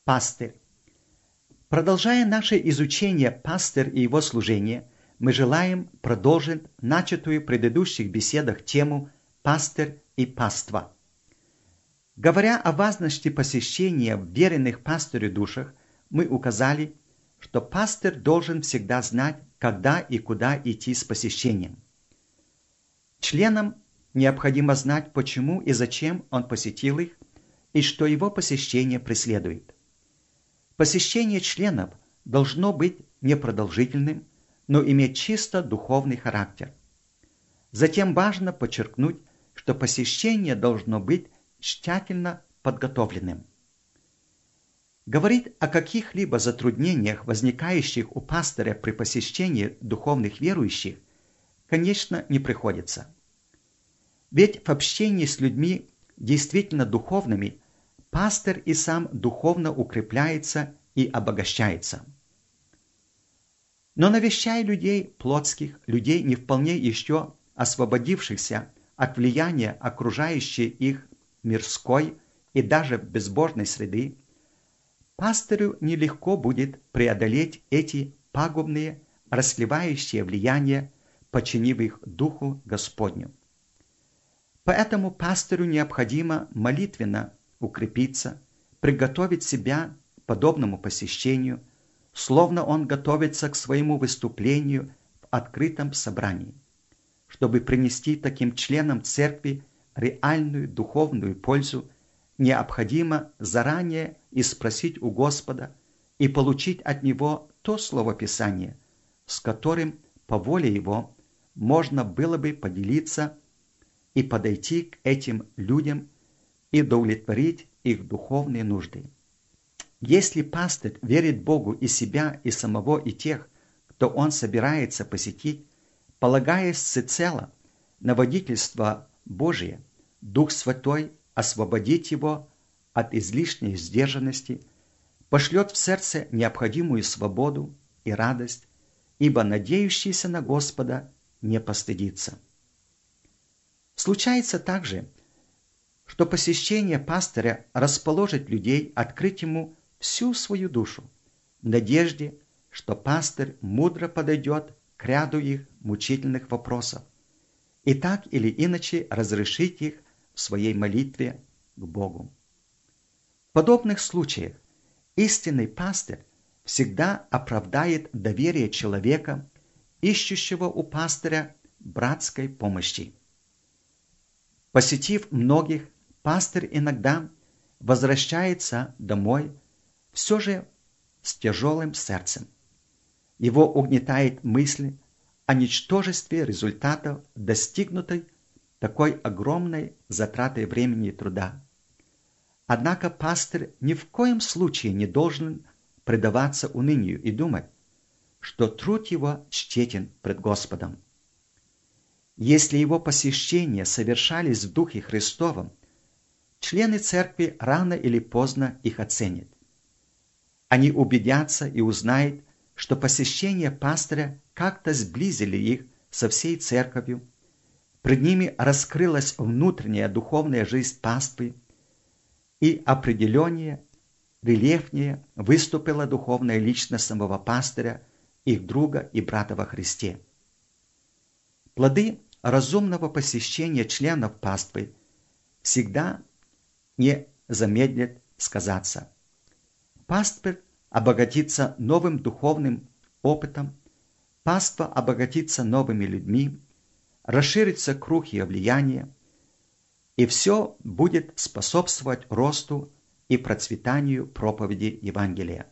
Пастырь. Продолжая наше изучение пастырь и его служение, мы желаем продолжить начатую в предыдущих беседах тему «Пастырь и паства». Говоря о важности посещения в веренных пастырю душах, мы указали, что пастырь должен всегда знать, когда и куда идти с посещением. Членам необходимо знать, почему и зачем он посетил их, и что его посещение преследует. Посещение членов должно быть непродолжительным, но иметь чисто духовный характер. Затем важно подчеркнуть, что посещение должно быть тщательно подготовленным. Говорить о каких-либо затруднениях, возникающих у пастыря при посещении духовных верующих, конечно, не приходится. Ведь в общении с людьми действительно духовными пастырь и сам духовно укрепляется и обогащается. Но навещая людей плотских, людей не вполне еще освободившихся от влияния окружающей их мирской и даже безбожной среды, пастырю нелегко будет преодолеть эти пагубные, расслевающие влияния, подчинив их Духу Господню. Поэтому пастырю необходимо молитвенно укрепиться, приготовить себя к подобному посещению, словно он готовится к своему выступлению в открытом собрании, чтобы принести таким членам церкви реальную духовную пользу, необходимо заранее испросить у Господа и получить от Него то слово Писания, с которым по воле Его можно было бы поделиться и подойти к этим людям и удовлетворить их духовные нужды. Если пастырь верит Богу и себя, и самого, и тех, кто он собирается посетить, полагаясь всецело на водительство Божие, Дух Святой освободит его от излишней сдержанности, пошлет в сердце необходимую свободу и радость, ибо надеющийся на Господа не постыдится. Случается также, что посещение пастыря расположит людей открыть ему всю свою душу, в надежде, что пастырь мудро подойдет к ряду их мучительных вопросов и так или иначе разрешить их в своей молитве к Богу. В подобных случаях истинный пастырь всегда оправдает доверие человека, ищущего у пастыря братской помощи. Посетив многих, пастырь иногда возвращается домой все же с тяжелым сердцем. Его угнетает мысль о ничтожестве результатов, достигнутой такой огромной затратой времени и труда. Однако пастырь ни в коем случае не должен предаваться унынию и думать, что труд его тщетен пред Господом. Если его посещения совершались в Духе Христовом, члены церкви рано или поздно их оценят. Они убедятся и узнают, что посещение пастыря как-то сблизили их со всей церковью, пред ними раскрылась внутренняя духовная жизнь паствы, и определеннее, рельефнее выступила духовная личность самого пастыря, их друга и брата во Христе. Плоды разумного посещения членов паствы всегда не замедлят сказаться. Пастырь обогатится новым духовным опытом, паства обогатится новыми людьми, расширится круг ее влияния, и все будет способствовать росту и процветанию проповеди Евангелия.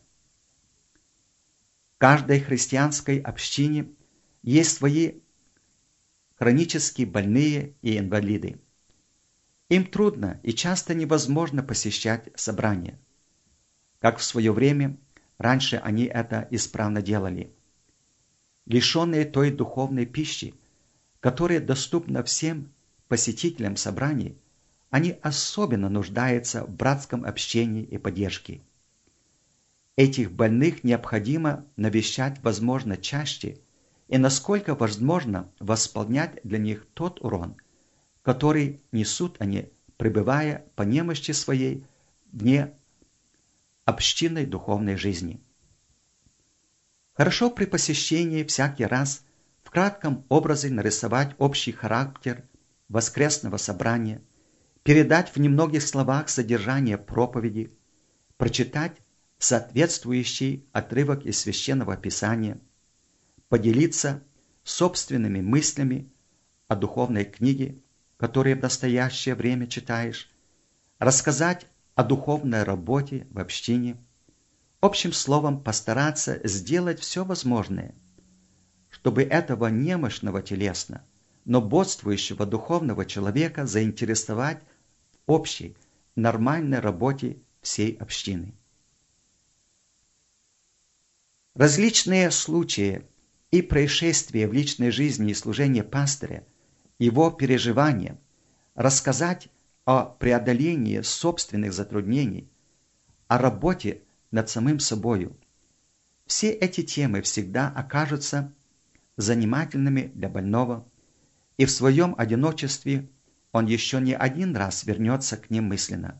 В каждой христианской общине есть свои хронически больные и инвалиды. Им трудно и часто невозможно посещать собрания, как в свое время раньше они это исправно делали. Лишенные той духовной пищи, которая доступна всем посетителям собраний, они особенно нуждаются в братском общении и поддержке. Этих больных необходимо навещать, возможно, чаще и насколько возможно восполнять для них тот урон, который несут они, пребывая по немощи своей вне общинной духовной жизни. Хорошо при посещении всякий раз в кратком образе нарисовать общий характер воскресного собрания, передать в немногих словах содержание проповеди, прочитать соответствующий отрывок из Священного Писания, поделиться собственными мыслями о духовной книге, которую в настоящее время читаешь, рассказать о духовной работе в общине, общим словом постараться сделать все возможное, чтобы этого немощного телесно, но бодствующего духовного человека заинтересовать в общей, нормальной работе всей общины. Различные случаи и происшествия в личной жизни и служении пастыря, его переживания, рассказать о преодолении собственных затруднений, о работе над самим собою. Все эти темы всегда окажутся занимательными для больного, и в своем одиночестве он еще не один раз вернется к ним мысленно.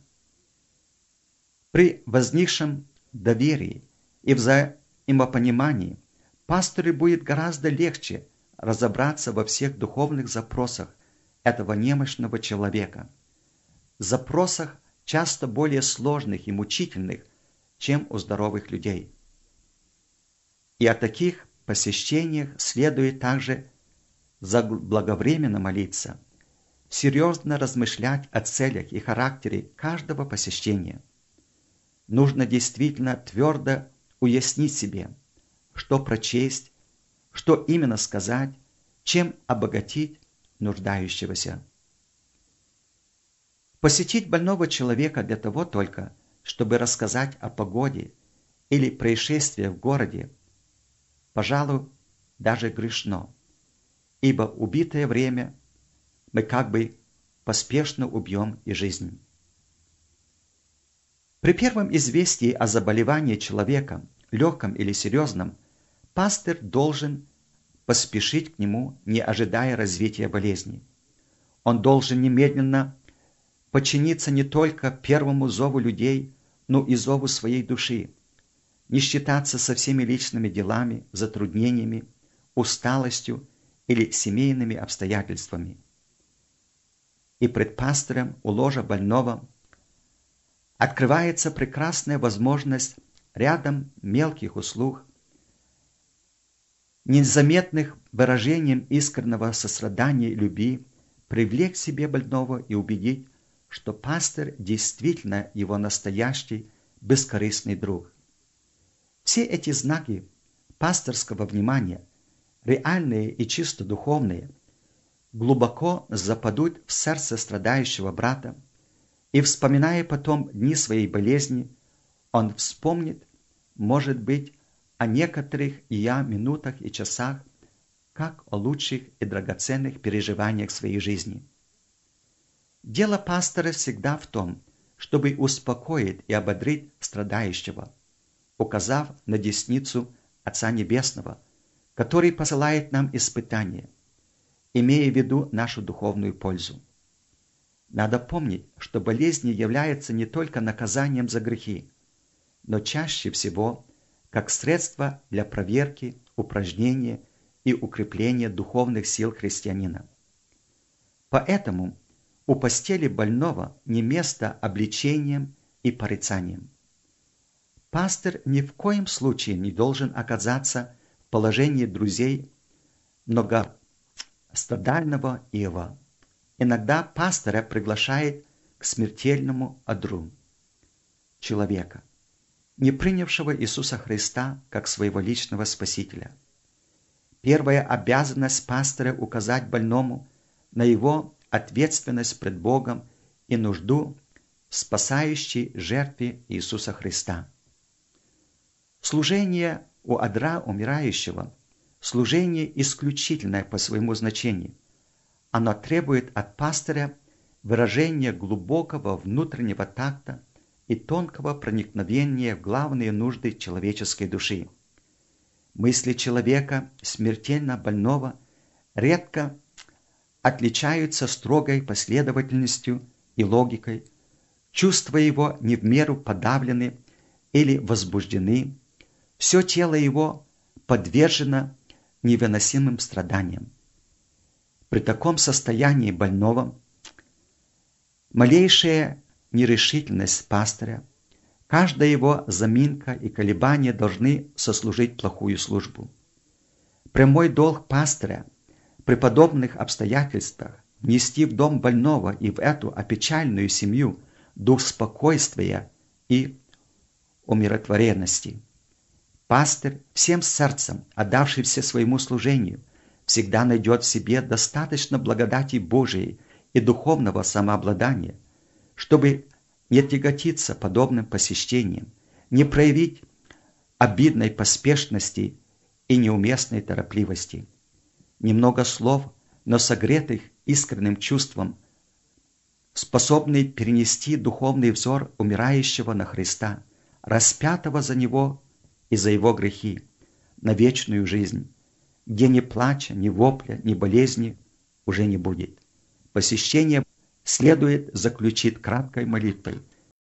При возникшем доверии и взаимопонимании пастырю будет гораздо легче разобраться во всех духовных запросах этого немощного человека, запросах часто более сложных и мучительных, чем у здоровых людей. И о таких посещениях следует также заблаговременно молиться, серьезно размышлять о целях и характере каждого посещения. Нужно действительно твердо уяснить себе, что прочесть, что именно сказать, чем обогатить нуждающегося. Посетить больного человека для того только, чтобы рассказать о погоде или происшествии в городе, пожалуй, даже грешно, ибо убитое время мы как бы поспешно убьем и жизнь. При первом известии о заболевании человека, легком или серьезном, пастырь должен поспешить к нему, не ожидая развития болезни. Он должен немедленно подчиниться не только первому зову людей, но и зову своей души, не считаться со всеми личными делами, затруднениями, усталостью или семейными обстоятельствами. И пред пастырем у ложа больного открывается прекрасная возможность рядом мелких услуг, незаметных выражением искреннего сострадания и любви, привлечь к себе больного и убедить, что пастырь действительно его настоящий бескорыстный друг. Все эти знаки пастырского внимания, реальные и чисто духовные, глубоко западут в сердце страдающего брата, и, вспоминая потом дни своей болезни, он вспомнит, может быть, о некоторых минутах и часах, как о лучших и драгоценных переживаниях своей жизни. Дело пастора всегда в том, чтобы успокоить и ободрить страдающего, указав на десницу Отца Небесного, который посылает нам испытания, имея в виду нашу духовную пользу. Надо помнить, что болезнь является не только наказанием за грехи, но чаще всего как средство для проверки, упражнения и укрепления духовных сил христианина. Поэтому у постели больного не место обличением и порицанием. Пастырь ни в коем случае не должен оказаться в положении друзей многострадального Иова. Иногда пастыря приглашает к смертельному одру человека, не принявшего Иисуса Христа как своего личного Спасителя. Первая обязанность пастыря указать больному на его ответственность пред Богом и нужду в спасающей жертве Иисуса Христа. Служение у одра умирающего – служение исключительное по своему значению. Оно требует от пастыря выражения глубокого внутреннего такта и тонкого проникновения в главные нужды человеческой души. Мысли человека, смертельно больного, редко отличаются строгой последовательностью и логикой, чувства его не в меру подавлены или возбуждены, все тело его подвержено невыносимым страданиям. При таком состоянии больного малейшая нерешительность пастыря, каждая его заминка и колебания должны сослужить плохую службу. Прямой долг пастыря при подобных обстоятельствах внести в дом больного и в эту опечальную семью дух спокойствия и умиротворенности. Пастырь, всем сердцем отдавшийся своему служению, всегда найдет в себе достаточно благодати Божией и духовного самообладания, чтобы не тяготиться подобным посещением, не проявить обидной поспешности и неуместной торопливости. Немного слов, но согретых искренним чувством, способный перенести духовный взор умирающего на Христа, распятого за него и за его грехи, на вечную жизнь, где ни плача, ни вопля, ни болезни уже не будет. Посещение следует заключить краткой молитвой.